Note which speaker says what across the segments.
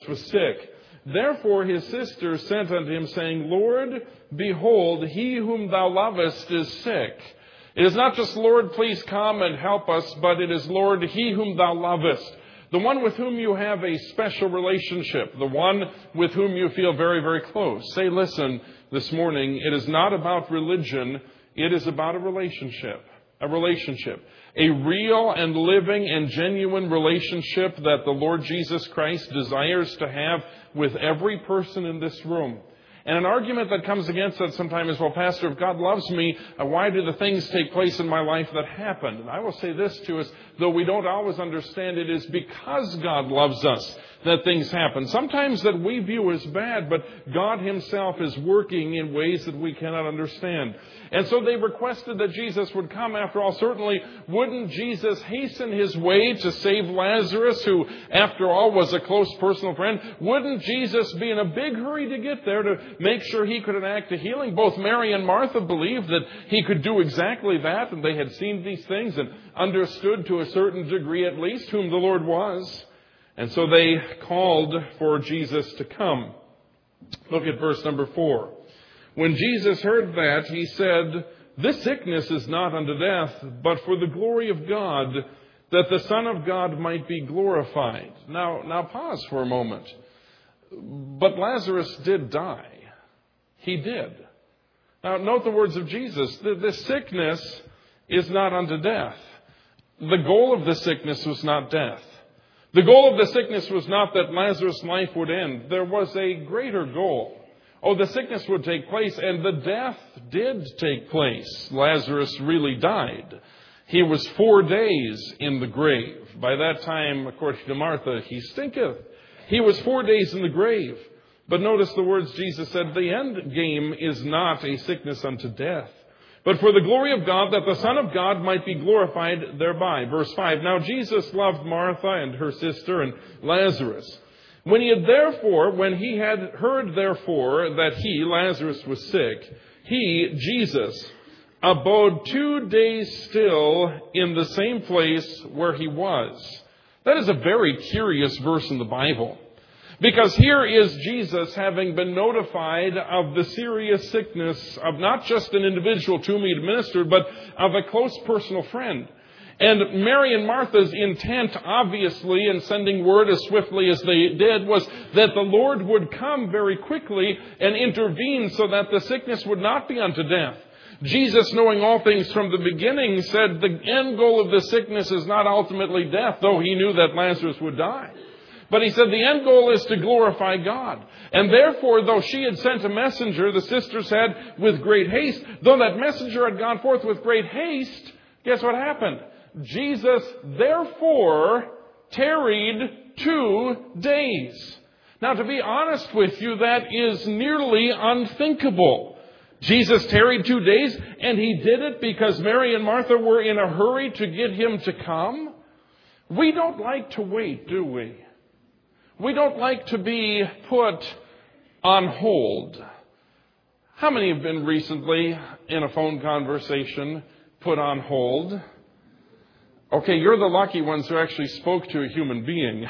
Speaker 1: was sick. Therefore his sister sent unto him, saying, Lord, behold, he whom thou lovest is sick. It is not just, Lord, please come and help us, but it is, Lord, he whom thou lovest. The one with whom you have a special relationship. The one with whom you feel very, very close. Say, listen, this morning, it is not about religion. It is about a relationship. A relationship. A real and living and genuine relationship that the Lord Jesus Christ desires to have with every person in this room. And an argument that comes against that sometimes is, well, Pastor, if God loves me, why do the things take place in my life that happened? And I will say this to us, though we don't always understand, it is because God loves us that things happen. Sometimes that we view as bad, but God himself is working in ways that we cannot understand. And so they requested that Jesus would come. After all, certainly wouldn't Jesus hasten his way to save Lazarus, who, after all, was a close personal friend? Wouldn't Jesus be in a big hurry to get there to make sure he could enact a healing? Both Mary and Martha believed that he could do exactly that, and they had seen these things and understood to a certain degree at least whom the Lord was. And so they called for Jesus to come. Look at verse number 4. When Jesus heard that, he said, This sickness is not unto death, but for the glory of God, that the Son of God might be glorified. Now pause for a moment. But Lazarus did die. He did. Now note the words of Jesus. This sickness is not unto death. The goal of the sickness was not death. The goal of the sickness was not that Lazarus' life would end. There was a greater goal. The sickness would take place, and the death did take place. Lazarus really died. He was 4 days in the grave. By that time, according to Martha, he stinketh. He was 4 days in the grave. But notice the words Jesus said, the end game is not a sickness unto death, but for the glory of God, that the Son of God might be glorified thereby. Verse 5, Now Jesus loved Martha and her sister and Lazarus. When he had heard therefore that he, Lazarus, was sick, he, Jesus, abode 2 days still in the same place where he was. That is a very curious verse in the Bible. Because here is Jesus having been notified of the serious sickness of not just an individual to whom he administered, but of a close personal friend. And Mary and Martha's intent, obviously, in sending word as swiftly as they did, was that the Lord would come very quickly and intervene so that the sickness would not be unto death. Jesus, knowing all things from the beginning, said the end goal of the sickness is not ultimately death, though he knew that Lazarus would die. But he said the end goal is to glorify God. And therefore, though she had sent a messenger, the sister said, with great haste, though that messenger had gone forth with great haste, guess what happened? Jesus, therefore, tarried 2 days. Now, to be honest with you, that is nearly unthinkable. Jesus tarried 2 days, and he did it because Mary and Martha were in a hurry to get him to come. We don't like to wait, do we? We don't like to be put on hold. How many have been recently in a phone conversation put on hold? Okay, you're the lucky ones who actually spoke to a human being.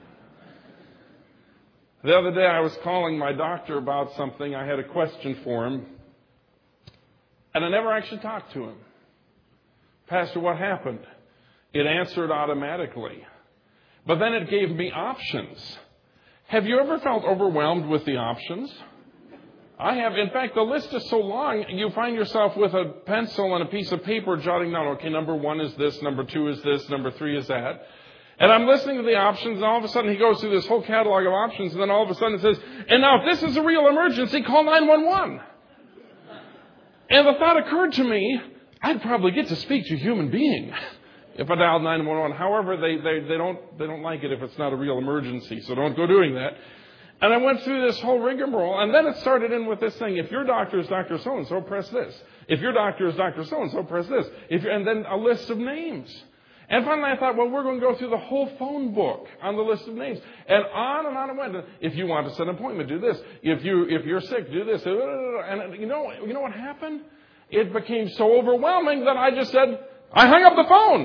Speaker 1: The other day I was calling my doctor about something. I had a question for him. And I never actually talked to him. Pastor, what happened? It answered automatically. But then it gave me options. Have you ever felt overwhelmed with the options? I have. In fact, the list is so long, you find yourself with a pencil and a piece of paper jotting down, okay, number 1 is this, number 2 is this, number 3 is that. And I'm listening to the options, and all of a sudden he goes through this whole catalog of options, and then all of a sudden it says, and now if this is a real emergency, call 911. And the thought occurred to me, I'd probably get to speak to a human being if I dialed 911. However, they don't like it if it's not a real emergency, so don't go doing that. And I went through this whole rigmarole, and then it started in with this thing. If your doctor is Dr. So-and-so, press this. If your doctor is Dr. So-and-so, press this. And then a list of names. And finally I thought, well, we're going to go through the whole phone book on the list of names. And on it went. If you want to set an appointment, do this. If you're sick, do this. And you know what happened? It became so overwhelming that I just said, I hung up the phone.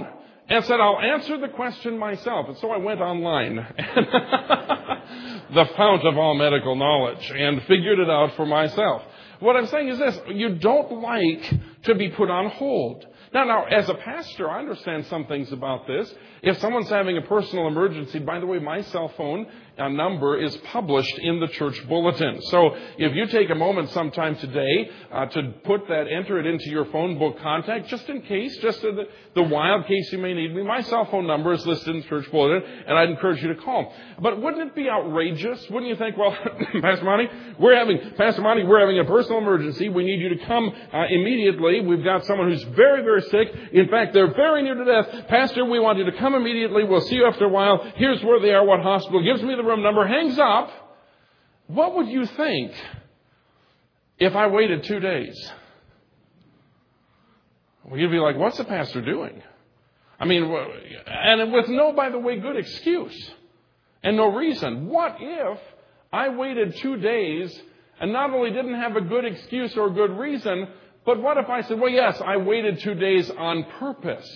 Speaker 1: and said, I'll answer the question myself. And so I went online, the fount of all medical knowledge, and figured it out for myself. What I'm saying is this: you don't like to be put on hold. Now, as a pastor, I understand some things about this. If someone's having a personal emergency, by the way, my cell phone number is published in the church bulletin. So if you take a moment sometime today to enter it into your phone book contact, just in case, just the wild case you may need me, my cell phone number is listed in the church bulletin, and I'd encourage you to call. But wouldn't it be outrageous? Wouldn't you think, well, Pastor Monty, we're having a personal emergency. We need you to come immediately. We've got someone who's very, very sick. In fact, they're very near to death. Pastor, we want you to come immediately. We'll see you after a while. Here's where they are, what hospital. Gives me the room number, hangs up. What would you think if I waited 2 days? Well, you'd be like, what's the pastor doing? I mean, and with no, by the way, good excuse and no reason. What if I waited 2 days and not only didn't have a good excuse or a good reason, but what if I said, well, yes, I waited 2 days on purpose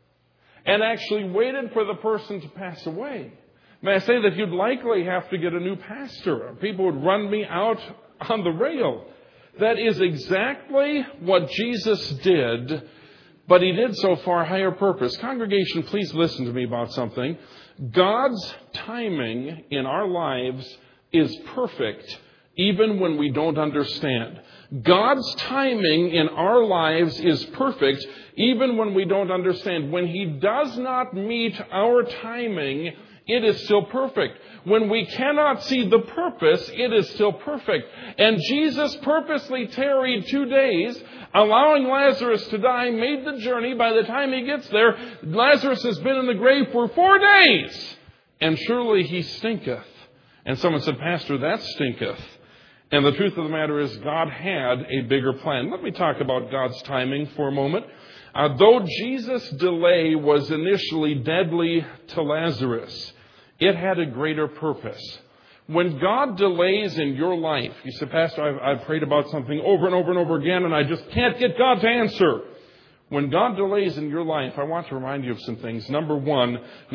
Speaker 1: and actually waited for the person to pass away? May I say that you'd likely have to get a new pastor. People would run me out on the rail. That is exactly what Jesus did, but he did so for a higher purpose. Congregation, please listen to me about something. God's timing in our lives is perfect, even when we don't understand. God's timing in our lives is perfect, even when we don't understand. When he does not meet our timing, it is still perfect. When we cannot see the purpose, it is still perfect. And Jesus purposely tarried 2 days, allowing Lazarus to die, made the journey. By the time he gets there, Lazarus has been in the grave for 4 days. And surely he stinketh. And someone said, Pastor, that stinketh. And the truth of the matter is, God had a bigger plan. Let me talk about God's timing for a moment. Though Jesus' delay was initially deadly to Lazarus, it had a greater purpose. When God delays in your life, you say, Pastor, I've prayed about something over and over and over again, and I just can't get God to answer. When God delays in your life, I want to remind you of some things. Number one,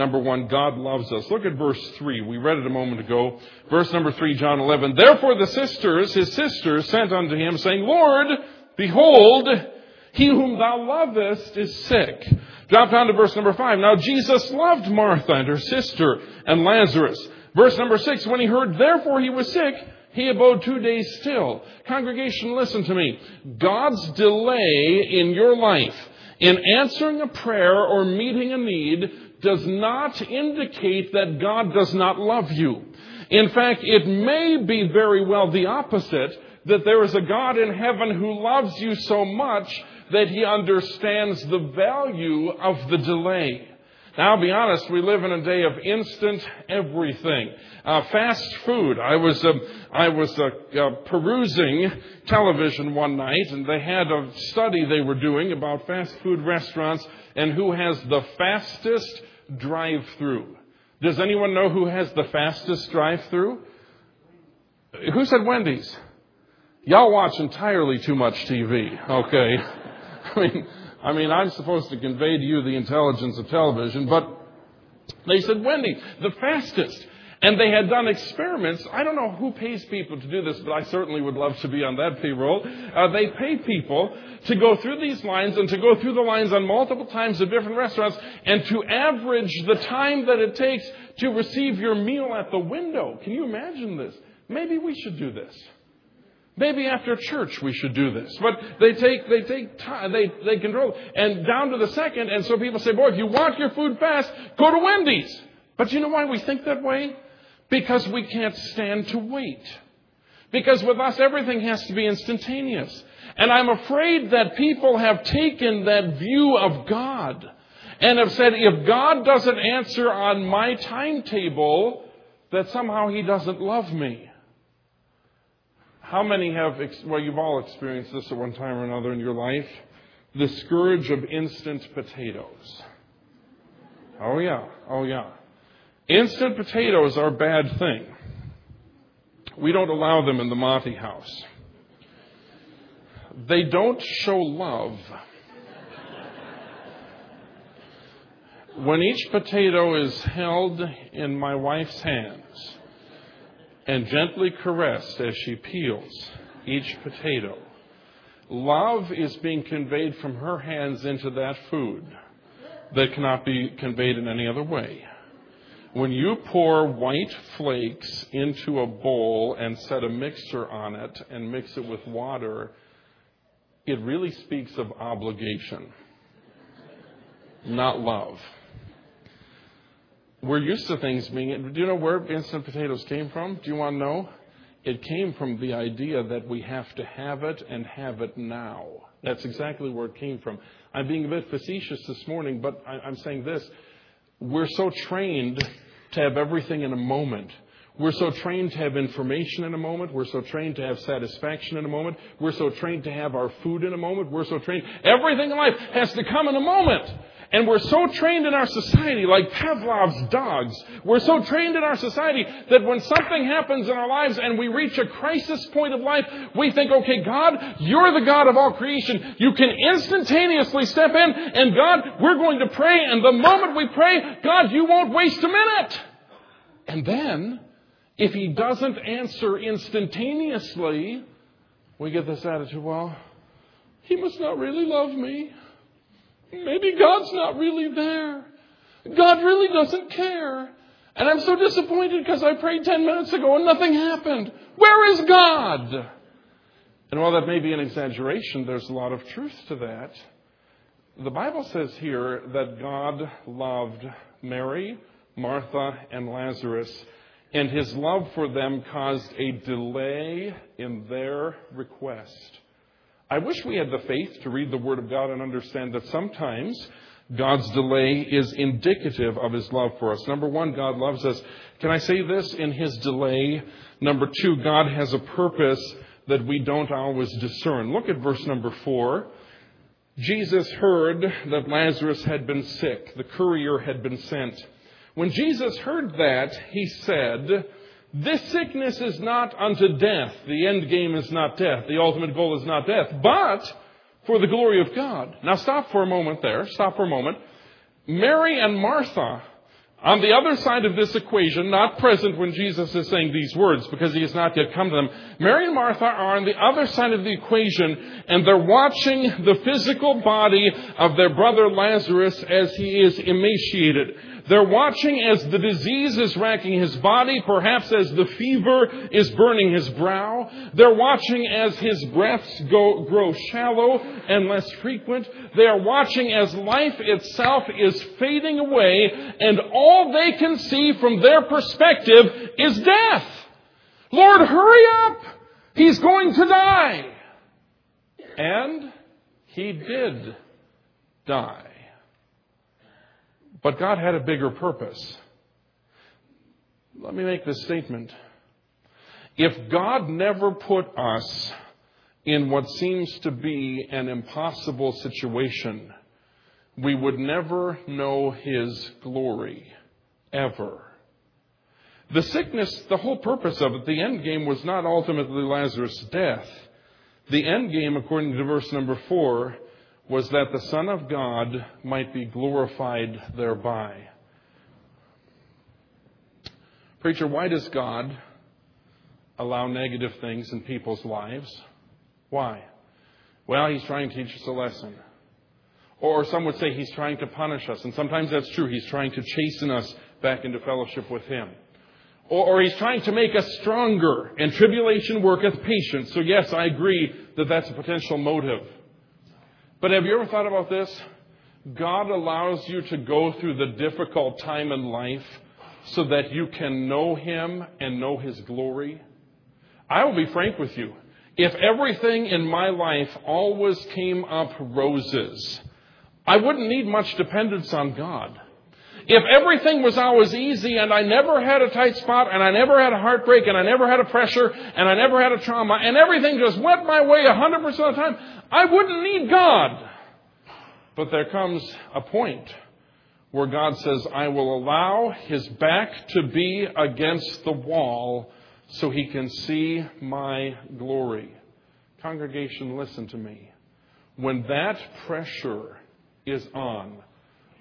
Speaker 1: God loves us. Look at verse 3. We read it a moment ago. Verse number 3, John 11. Therefore his sisters, sent unto him, saying, Lord, behold, he whom thou lovest is sick. Drop down to verse number 5. Now Jesus loved Martha and her sister and Lazarus. Verse number 6. When he heard therefore he was sick, he abode 2 days still. Congregation, listen to me. God's delay in your life, in answering a prayer or meeting a need, does not indicate that God does not love you. In fact, it may be very well the opposite, that there is a God in heaven who loves you so much that he understands the value of the delay. Now, I'll be honest, we live in a day of instant everything. Fast food. I was perusing television one night, and they had a study they were doing about fast food restaurants and who has the fastest drive-through. Does anyone know who has the fastest drive-through? Who said Wendy's? Y'all watch entirely too much TV, okay? I mean, I'm supposed to convey to you the intelligence of television, but they said Wendy's, the fastest. And they had done experiments. I don't know who pays people to do this, but I certainly would love to be on that payroll. They pay people to go through these lines and to go through the lines on multiple times at different restaurants and to average the time that it takes to receive your meal at the window. Can you imagine this? Maybe we should do this. Maybe after church we should do this. But they take time, they control, and down to the second. And so people say, boy, if you want your food fast, go to Wendy's. But you know why we think that way? Because we can't stand to wait. Because with us, everything has to be instantaneous. And I'm afraid that people have taken that view of God and have said, if God doesn't answer on my timetable, that somehow he doesn't love me. How many have, well, you've all experienced this at one time or another in your life, the scourge of instant potatoes. Oh yeah. Instant potatoes are a bad thing. We don't allow them in the Monty house. They don't show love. When each potato is held in my wife's hands and gently caressed as she peels each potato, love is being conveyed from her hands into that food that cannot be conveyed in any other way. When you pour white flakes into a bowl and set a mixer on it and mix it with water, it really speaks of obligation, not love. We're used to things being... Do you know where instant potatoes came from? Do you want to know? It came from the idea that we have to have it and have it now. That's exactly where it came from. I'm being a bit facetious this morning, but I'm saying this. We're so trained to have everything in a moment. We're so trained to have information in a moment. We're so trained to have satisfaction in a moment. We're so trained to have our food in a moment. We're so trained. Everything in life has to come in a moment. And we're so trained in our society, like Pavlov's dogs. We're so trained in our society that when something happens in our lives and we reach a crisis point of life, we think, okay, God, you're the God of all creation. You can instantaneously step in, and God, we're going to pray. And the moment we pray, God, you won't waste a minute. And then, if He doesn't answer instantaneously, we get this attitude, well, He must not really love me. Maybe God's not really there. God really doesn't care. And I'm so disappointed because I prayed 10 minutes ago and nothing happened. Where is God? And while that may be an exaggeration, there's a lot of truth to that. The Bible says here that God loved Mary, Martha, and Lazarus, and His love for them caused a delay in their request. I wish we had the faith to read the Word of God and understand that sometimes God's delay is indicative of His love for us. Number one, God loves us. Can I say this in His delay? Number two, God has a purpose that we don't always discern. Look at verse number 4. Jesus heard that Lazarus had been sick. The courier had been sent. When Jesus heard that, He said, this sickness is not unto death. The end game is not death. The ultimate goal is not death, but for the glory of God. Now stop for a moment there. Stop for a moment. Mary and Martha, on the other side of this equation, not present when Jesus is saying these words because He has not yet come to them. Mary and Martha are on the other side of the equation, and they're watching the physical body of their brother Lazarus as he is emaciated. They're watching as the disease is racking his body, perhaps as the fever is burning his brow. They're watching as his breaths grow shallow and less frequent. They are watching as life itself is fading away, and all they can see from their perspective is death. Lord, hurry up! He's going to die. And he did die. But God had a bigger purpose. Let me make this statement. If God never put us in what seems to be an impossible situation, we would never know His glory, ever. The sickness, the whole purpose of it, the end game was not ultimately Lazarus' death. The end game, according to verse number 4, was that the Son of God might be glorified thereby. Preacher, why does God allow negative things in people's lives? Why? Well, He's trying to teach us a lesson. Or some would say He's trying to punish us. And sometimes that's true. He's trying to chasten us back into fellowship with Him. Or He's trying to make us stronger. And tribulation worketh patience. So yes, I agree that that's a potential motive. But have you ever thought about this? God allows you to go through the difficult time in life so that you can know Him and know His glory. I will be frank with you. If everything in my life always came up roses, I wouldn't need much dependence on God. If everything was always easy and I never had a tight spot and I never had a heartbreak and I never had a pressure and I never had a trauma and everything just went my way 100% of the time, I wouldn't need God. But there comes a point where God says, I will allow his back to be against the wall so he can see my glory. Congregation, listen to me. When that pressure is on,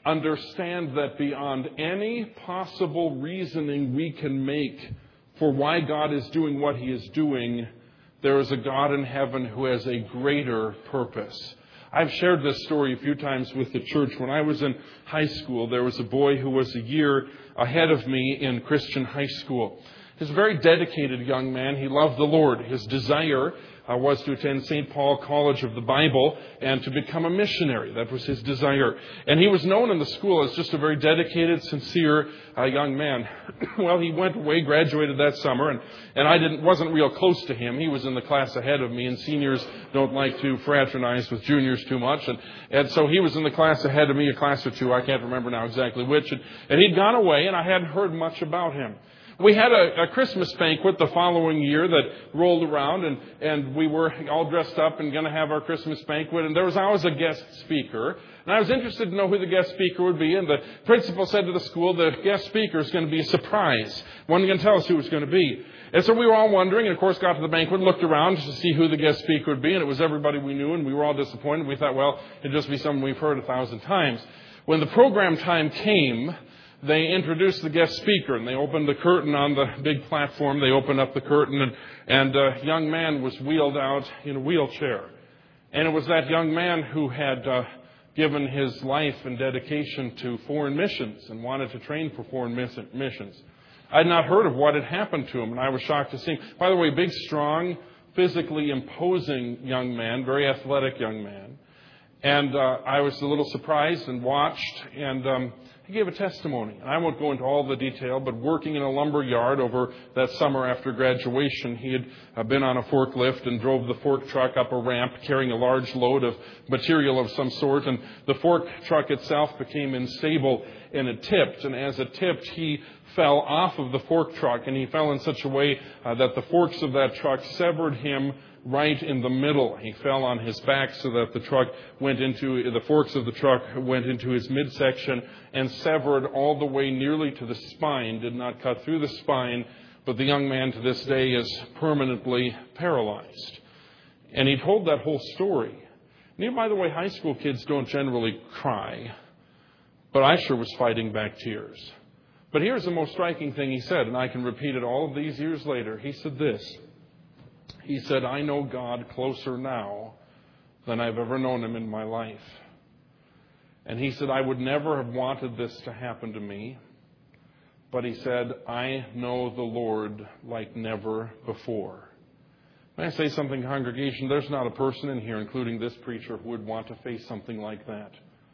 Speaker 1: understand that beyond any possible reasoning we can make for why God is doing what He is doing, there is a God in heaven who has a greater purpose. I've shared this story a few times with the church. When I was in high school, there was a boy who was a year ahead of me in Christian high school. He was a very dedicated young man. He loved the Lord. His desire was to attend St. Paul College of the Bible and to become a missionary. That was his desire. And he was known in the school as just a very dedicated, sincere young man. Well, he went away, graduated that summer, and I wasn't real close to him. He was in the class ahead of me, and seniors don't like to fraternize with juniors too much. And so he was in the class ahead of me, a class or two, I can't remember now exactly which. And he'd gone away, and I hadn't heard much about him. We had a Christmas banquet the following year that rolled around, and we were all dressed up and going to have our Christmas banquet, and there was always a guest speaker. And I was interested to know who the guest speaker would be, and the principal said to the school, the guest speaker is going to be a surprise. One can tell us who it's going to be. And so we were all wondering, and of course got to the banquet, looked around to see who the guest speaker would be, and it was everybody we knew, and we were all disappointed. We thought, well, it'd just be someone we've heard 1,000 times. When the program time came, they introduced the guest speaker, and they opened the curtain on the big platform. They opened up the curtain, and a young man was wheeled out in a wheelchair. And it was that young man who had given his life and dedication to foreign missions and wanted to train for foreign missions. I had not heard of what had happened to him, and I was shocked to see him. By the way, big, strong, physically imposing young man, very athletic young man. And I was a little surprised and watched, and he gave a testimony. And I won't go into all the detail, but working in a lumber yard over that summer after graduation, he had been on a forklift and drove the fork truck up a ramp carrying a large load of material of some sort. And the fork truck itself became unstable and it tipped. And as it tipped, he fell off of the fork truck, and he fell in such a way that the forks of that truck severed him right in the middle. He fell on his back so that the forks of the truck went into his midsection and severed all the way nearly to the spine, did not cut through the spine, but the young man to this day is permanently paralyzed. And he told that whole story. And by the way, high school kids don't generally cry, but I sure was fighting back tears. But here's the most striking thing he said, and I can repeat it all of these years later. He said this. He said, I know God closer now than I've ever known Him in my life. And he said, I would never have wanted this to happen to me. But he said, I know the Lord like never before. May I say something, congregation? There's not a person in here, including this preacher, who would want to face something like that.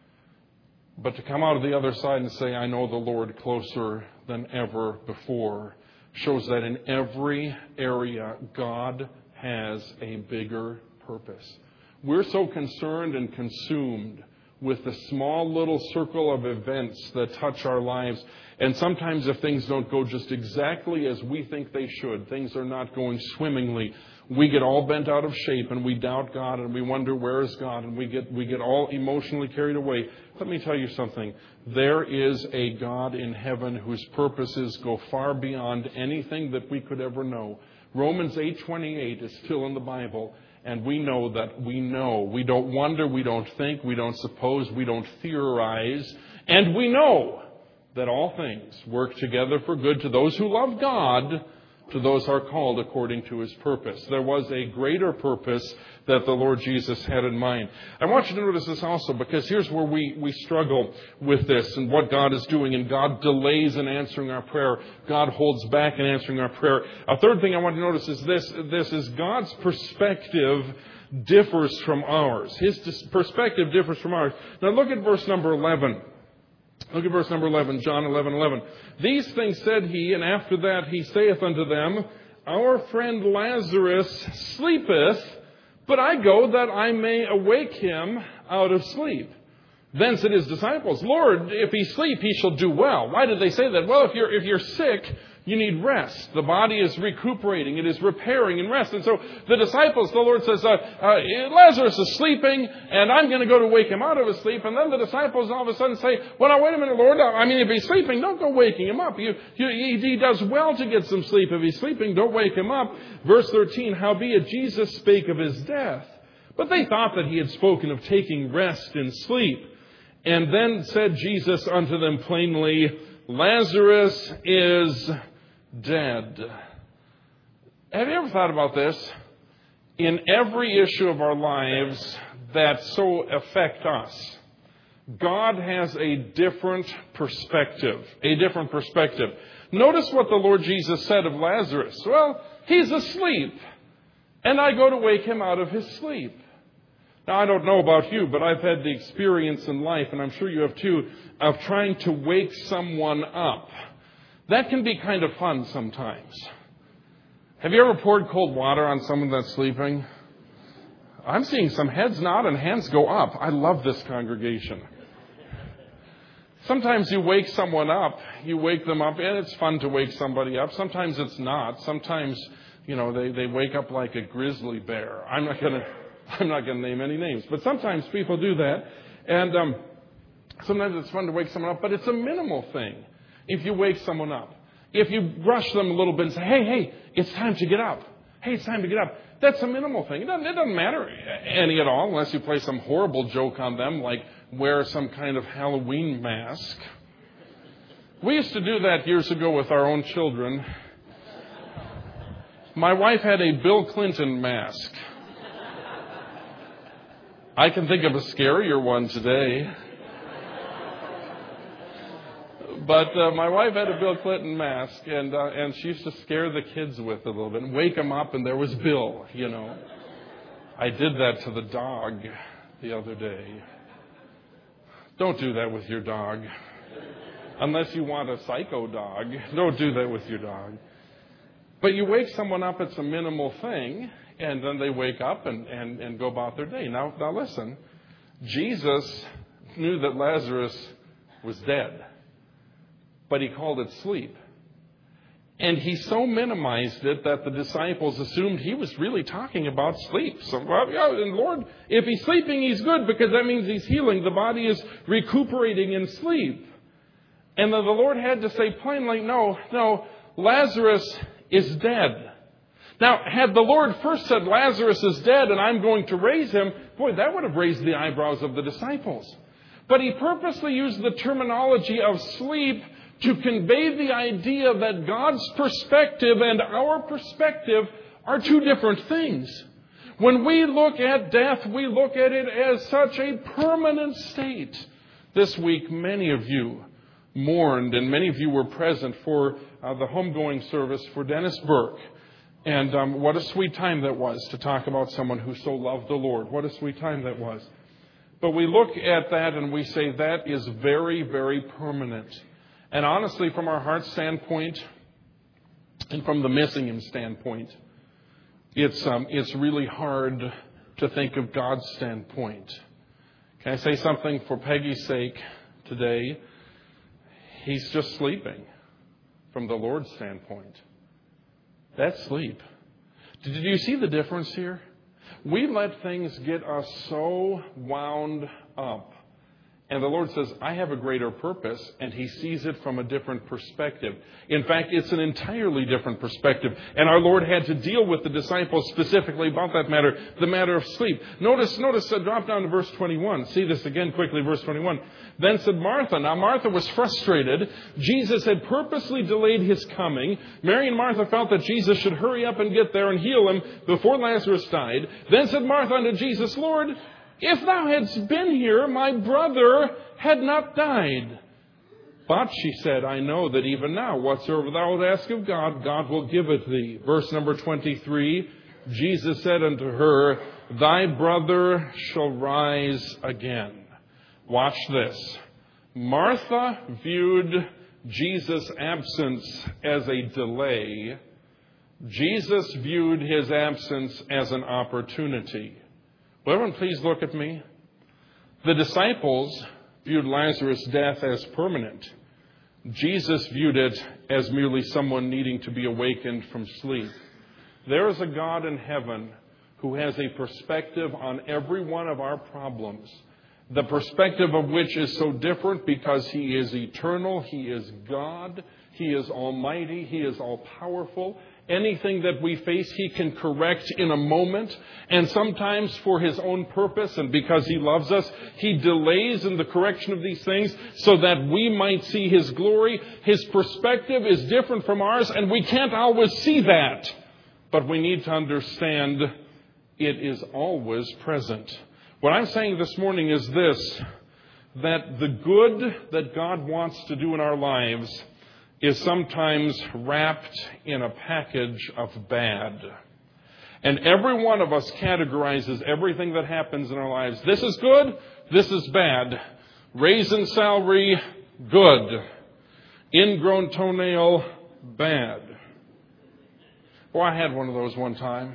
Speaker 1: But to come out of the other side and say, I know the Lord closer than ever before, shows that in every area, God has a bigger purpose. We're so concerned and consumed with the small little circle of events that touch our lives. And sometimes if things don't go just exactly as we think they should, things are not going swimmingly, we get all bent out of shape and we doubt God and we wonder, where is God? And we get all emotionally carried away. Let me tell you something. There is a God in heaven whose purposes go far beyond anything that we could ever know. Romans 8:28 is still in the Bible, and we know that we know. We don't wonder, we don't think, we don't suppose, we don't theorize, and we know that all things work together for good to those who love God, to those who are called according to His purpose. There was a greater purpose that the Lord Jesus had in mind. I want you to notice this also, because here's where we struggle with this and what God is doing, and God delays in answering our prayer. God holds back in answering our prayer. A third thing I want you to notice is this is God's perspective differs from ours. His perspective differs from ours. Now look at verse number 11. Look at verse number 11, John 11:11. These things said he, and after that he saith unto them, Our friend Lazarus sleepeth, but I go that I may awake him out of sleep. Then said his disciples, Lord, if he sleep, he shall do well. Why did they say that? Well, if you're sick, you need rest. The body is recuperating. It is repairing and rest. And so the disciples, the Lord says, Lazarus is sleeping, and I'm going to go to wake him out of his sleep. And then the disciples all of a sudden say, well, now wait a minute, Lord. If he's sleeping, don't go waking him up. He does well to get some sleep. If he's sleeping, don't wake him up. Verse 13, howbeit Jesus spake of his death. But they thought that he had spoken of taking rest in sleep. And then said Jesus unto them plainly, Lazarus is dead. Have you ever thought about this? In every issue of our lives that so affect us, God has a different perspective. A different perspective. Notice what the Lord Jesus said of Lazarus. Well, he's asleep, and I go to wake him out of his sleep. Now, I don't know about you, but I've had the experience in life, and I'm sure you have too, of trying to wake someone up. That can be kind of fun sometimes. Have you ever poured cold water on someone that's sleeping? I'm seeing some heads nod and hands go up. I love this congregation. Sometimes you wake someone up, you wake them up, and it's fun to wake somebody up. Sometimes it's not. Sometimes, they wake up like a grizzly bear. I'm not going to name any names, but sometimes people do that. And sometimes it's fun to wake someone up, but it's a minimal thing if you wake someone up. If you rush them a little bit and say, hey, it's time to get up. Hey, it's time to get up. That's a minimal thing. It doesn't matter any at all unless you play some horrible joke on them, like wear some kind of Halloween mask. We used to do that years ago with our own children. My wife had a Bill Clinton mask. I can think of a scarier one today. But my wife had a Bill Clinton mask, and she used to scare the kids with it a little bit and wake them up, and there was Bill, I did that to the dog the other day. Don't do that with your dog. Unless you want a psycho dog, don't do that with your dog. But you wake someone up, it's a minimal thing, and then they wake up and go about their day. Now listen, Jesus knew that Lazarus was dead, but he called it sleep. And he so minimized it that the disciples assumed he was really talking about sleep. So, and Lord, if he's sleeping, he's good, because that means he's healing. The body is recuperating in sleep. And then the Lord had to say plainly, no, Lazarus is dead. Now, had the Lord first said, Lazarus is dead and I'm going to raise him, boy, that would have raised the eyebrows of the disciples. But he purposely used the terminology of sleep to convey the idea that God's perspective and our perspective are two different things. When we look at death, we look at it as such a permanent state. This week, many of you mourned, and many of you were present for the homegoing service for Dennis Burke. And what a sweet time that was to talk about someone who so loved the Lord. What a sweet time that was. But we look at that and we say that is very, very permanent. And honestly, from our heart standpoint and from the missing him standpoint, it's really hard to think of God's standpoint. Can I say something for Peggy's sake today? He's just sleeping from the Lord's standpoint. That's sleep. Did you see the difference here? We let things get us so wound up. And the Lord says, I have a greater purpose, and he sees it from a different perspective. In fact, it's an entirely different perspective. And our Lord had to deal with the disciples specifically about that matter, the matter of sleep. Notice, drop down to verse 21. See this again quickly, verse 21. Then said Martha. Now, Martha was frustrated. Jesus had purposely delayed his coming. Mary and Martha felt that Jesus should hurry up and get there and heal him before Lazarus died. Then said Martha unto Jesus, Lord, if thou hadst been here, my brother had not died. But, she said, I know that even now, whatsoever thou wilt ask of God, God will give it thee. Verse number 23, Jesus said unto her, thy brother shall rise again. Watch this. Martha viewed Jesus' absence as a delay. Jesus viewed his absence as an opportunity. Will everyone please look at me? The disciples viewed Lazarus' death as permanent. Jesus viewed it as merely someone needing to be awakened from sleep. There is a God in heaven who has a perspective on every one of our problems, the perspective of which is so different because he is eternal, he is God, he is almighty, he is all-powerful, Anything that we face, He can correct in a moment. And sometimes for His own purpose and because He loves us, He delays in the correction of these things so that we might see His glory. His perspective is different from ours, and we can't always see that. But we need to understand it is always present. What I'm saying this morning is this, that the good that God wants to do in our lives is sometimes wrapped in a package of bad. And every one of us categorizes everything that happens in our lives. This is good, this is bad. Raisin celery, good. Ingrown toenail, bad. Boy, I had one of those one time.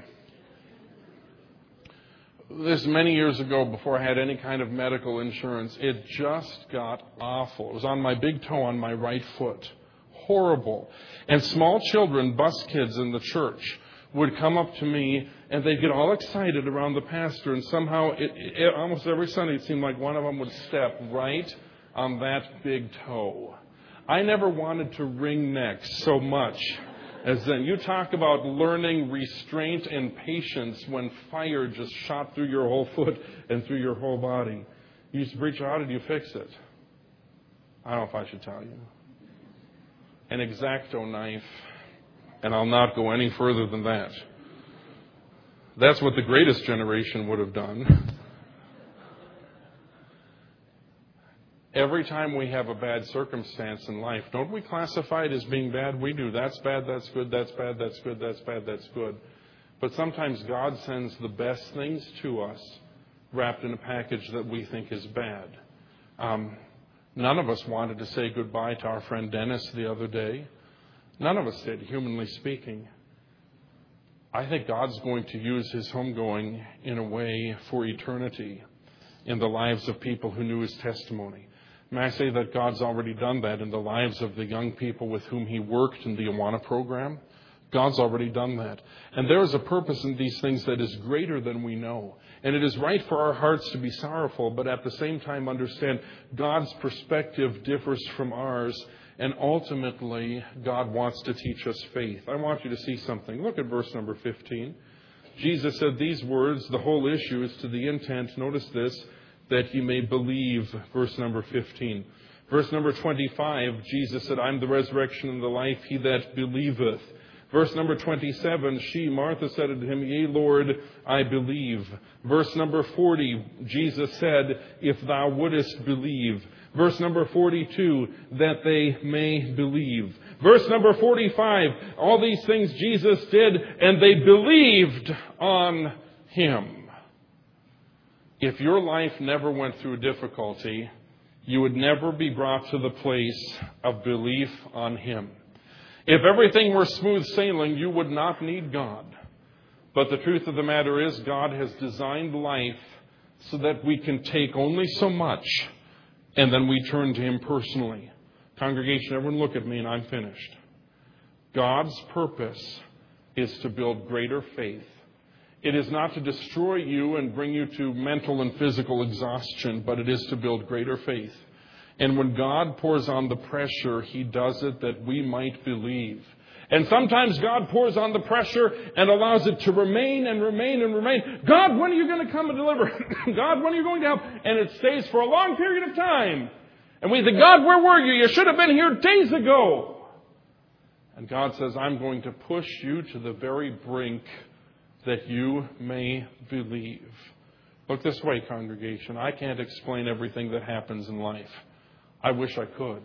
Speaker 1: This is many years ago, before I had any kind of medical insurance. It just got awful. It was on my big toe on my right foot. Horrible. And small children, bus kids in the church, would come up to me and they'd get all excited around the pastor, and somehow almost every Sunday it seemed like one of them would step right on that big toe. I never wanted to wring necks so much as then. You talk about learning restraint and patience when fire just shot through your whole foot and through your whole body. You used to preach, how did you fix it? I don't know if I should tell you. An X-Acto knife, and I'll not go any further than that. That's what the greatest generation would have done. Every time we have a bad circumstance in life, don't we classify it as being bad? We do. That's bad, that's good, that's bad, that's good, that's bad, that's good. But sometimes God sends the best things to us wrapped in a package that we think is bad. None of us wanted to say goodbye to our friend Dennis the other day. None of us did, humanly speaking. I think God's going to use his homegoing in a way for eternity in the lives of people who knew his testimony. May I say that God's already done that in the lives of the young people with whom he worked in the Awana program? God's already done that. And there is a purpose in these things that is greater than we know. And it is right for our hearts to be sorrowful, but at the same time understand God's perspective differs from ours. And ultimately, God wants to teach us faith. I want you to see something. Look at verse number 15. Jesus said these words, the whole issue is to the intent, notice this, that ye may believe, verse number 15. Verse number 25, Jesus said, I'm the resurrection and the life, he that believeth. Verse number 27, she, Martha, said unto him, Yea, Lord, I believe. Verse number 40, Jesus said, If thou wouldest believe. Verse number 42, that they may believe. Verse number 45, all these things Jesus did, and they believed on him. If your life never went through difficulty, you would never be brought to the place of belief on him. If everything were smooth sailing, you would not need God. But the truth of the matter is, God has designed life so that we can take only so much, and then we turn to him personally. Congregation, everyone look at me and I'm finished. God's purpose is to build greater faith. It is not to destroy you and bring you to mental and physical exhaustion, but it is to build greater faith. And when God pours on the pressure, he does it that we might believe. And sometimes God pours on the pressure and allows it to remain and remain and remain. God, when are you going to come and deliver? God, when are you going to help? And it stays for a long period of time. And we think, God, where were you? You should have been here days ago. And God says, I'm going to push you to the very brink that you may believe. Look this way, congregation. I can't explain everything that happens in life. I wish I could.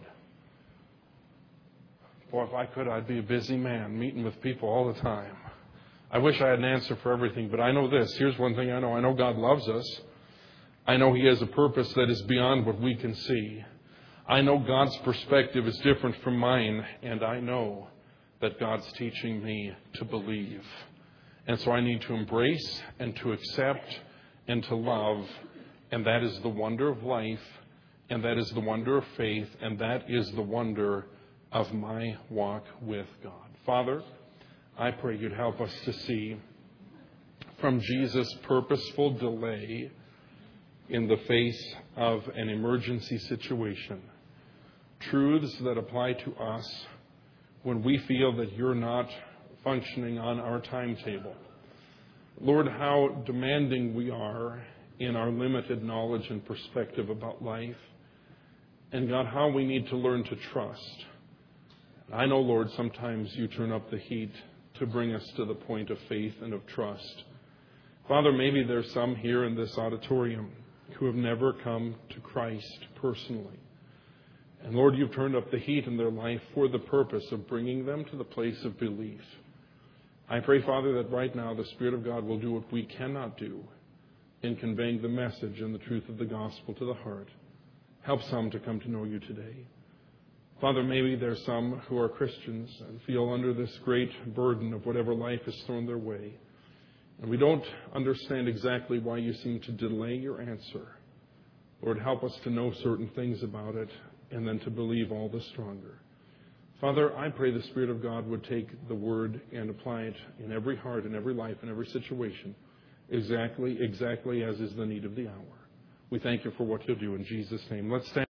Speaker 1: Boy, if I could, I'd be a busy man, meeting with people all the time. I wish I had an answer for everything, but I know this. Here's one thing I know. I know God loves us. I know he has a purpose that is beyond what we can see. I know God's perspective is different from mine, and I know that God's teaching me to believe. And so I need to embrace and to accept and to love, and that is the wonder of life. And that is the wonder of faith, and that is the wonder of my walk with God. Father, I pray you'd help us to see from Jesus' purposeful delay in the face of an emergency situation, truths that apply to us when we feel that you're not functioning on our timetable. Lord, how demanding we are in our limited knowledge and perspective about life. And God, how we need to learn to trust. I know, Lord, sometimes you turn up the heat to bring us to the point of faith and of trust. Father, maybe there's some here in this auditorium who have never come to Christ personally. And Lord, you've turned up the heat in their life for the purpose of bringing them to the place of belief. I pray, Father, that right now the Spirit of God will do what we cannot do in conveying the message and the truth of the gospel to the heart. Help some to come to know you today. Father, maybe there's some who are Christians and feel under this great burden of whatever life has thrown their way. And we don't understand exactly why you seem to delay your answer. Lord, help us to know certain things about it and then to believe all the stronger. Father, I pray the Spirit of God would take the word and apply it in every heart, in every life, in every situation, exactly as is the need of the hour. We thank you for what you'll do in Jesus' name. Let's stand.